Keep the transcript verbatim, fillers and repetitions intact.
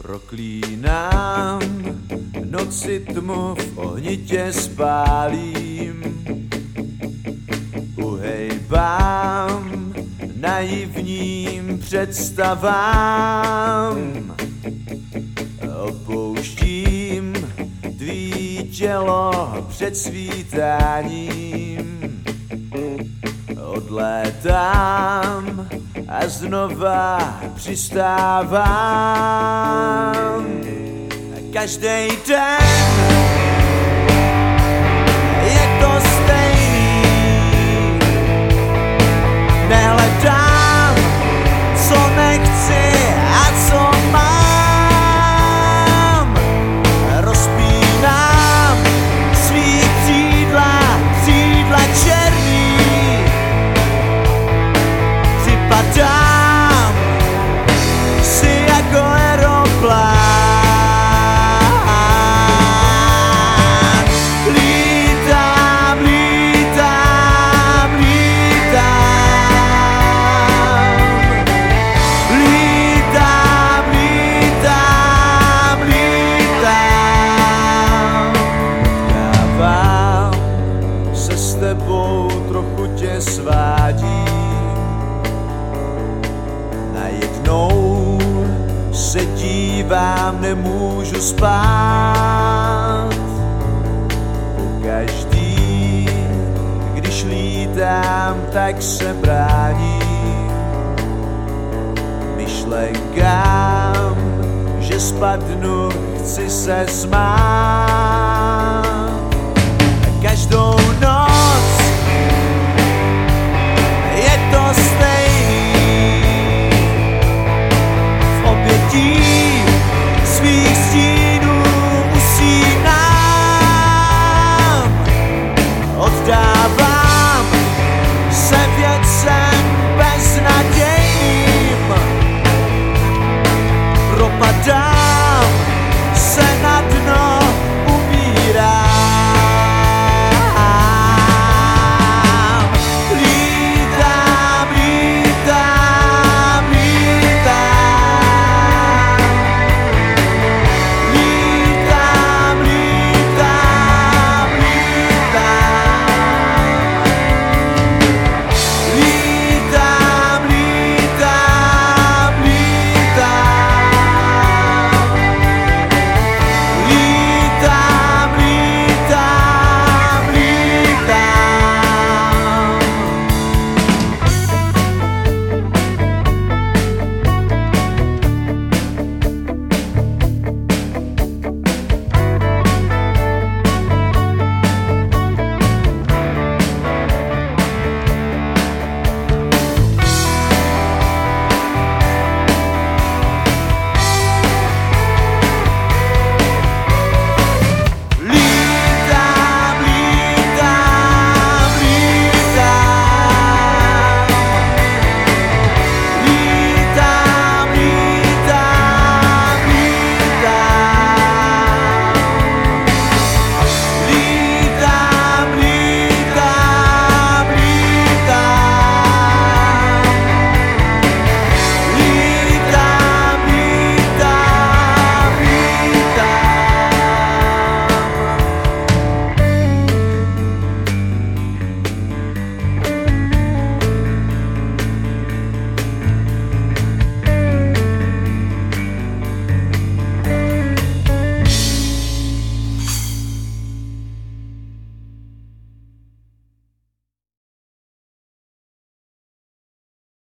Proklínám noci tmu, v ohni tě spálím. Uhejbám naivním představám. Opouštím tvý tělo před svítáním. Odlétám a znova přistávám. Každý den je to stejný. Nehledám, co nechci a co mám. Rozpínám svý křídla, křídla černý. Připadám si jako aeroplán. Lítám, lítám, lítám. Lítám, lítám, lítám. Dávám se s tebou, trochu tě svádím. Najednou se dívám, nemůžu spát. Pokaždý, když lítám, tak se bráním myšlenkám, že spadnu, chci se smát. Každou